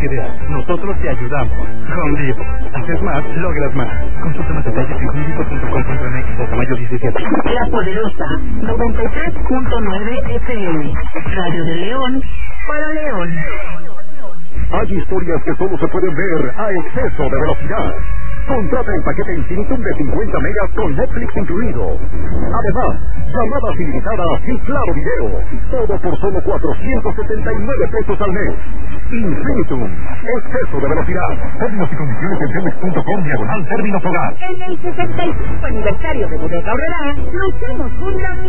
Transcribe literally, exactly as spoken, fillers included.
idea. Nosotros te ayudamos. Home Depot. Haces más, logras más. Consulta más detalles en home depot punto com punto m x hasta mayo diecisiete. La Poderosa noventa y tres punto nueve F M. Radio de León para León. Hay historias que solo se pueden ver a exceso de velocidad. Contrata el paquete Infinitum de cincuenta megas con Netflix incluido. Además, llamadas ilimitadas y claro video. Todo por solo cuatrocientos setenta y nueve pesos al mes. Infinitum. Exceso de velocidad. Términos y condiciones en telmex punto com diagonal términos hogar. En el sesenta y cinco aniversario de Bodega Aurrerá, luchamos juntas